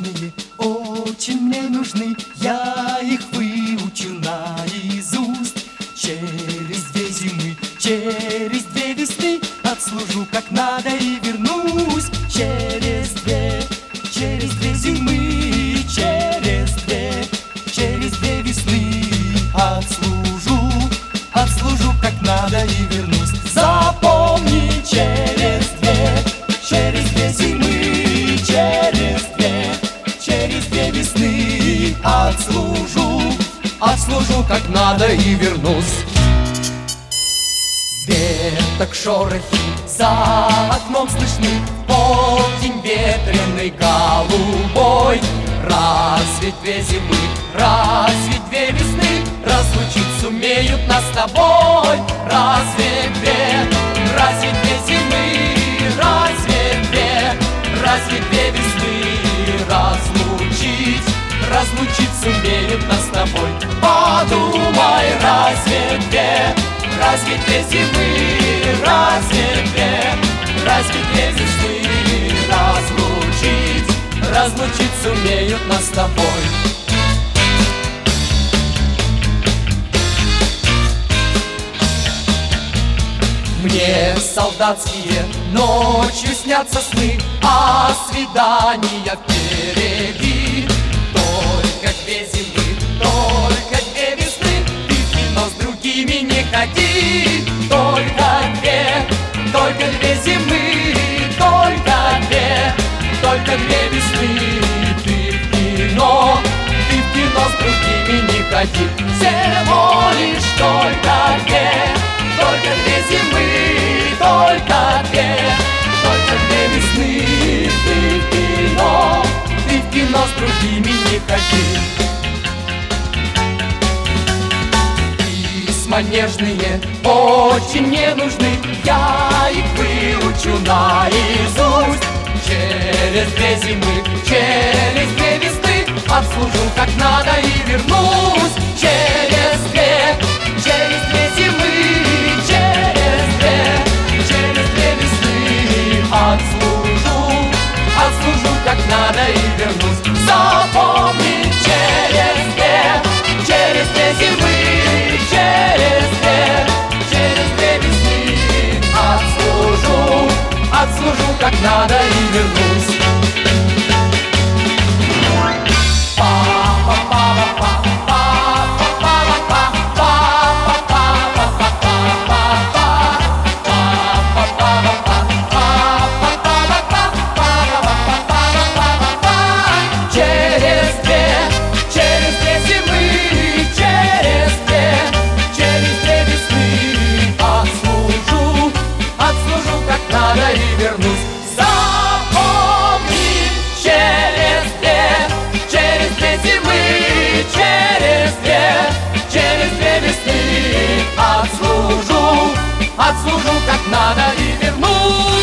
важные, очень мне нужны. Я их выучу наизусть. Через 2 зимы, через 2 весны отслужу как надо и вернусь. Через 2 зимы, через 2 весны отслужу как надо и вернусь. Запомни, через 2 зимы, через 2 весны отслужу как надо и вернусь. Веток шорохи за окном слышны, полдень ветреный голубой. Разве 2 зимы, разве 2 весны разлучить сумеют нас с тобой? Разве 2 зимы, разве 2 весны разлучить сумеют нас с тобой? Подумай, разве 2 зимы, разве 2 весны разлучить сумеют нас с тобой? Мне солдатские ночью снятся сны о свиданиях впереди. Только 2 зимы, только 2 весны, ты в кино с другими не ходи. Только 2 зимы, только 2 весны, ты в кино с другими не ходи. Всего лишь только 2 зимы, только 2 весны, ты в кино с другими не ходи. Письма нежные очень мне нужны, я их выучу наизусть. Через 2 зимы, через 2 весны отслужу как надо и вернусь. Через 2 зимы, через 2 весны отслужу как надо и вернусь. Запомни, через 2 зимы, через 2 весны отслужу как надо и вернусь. Отслужу как надо и вернусь.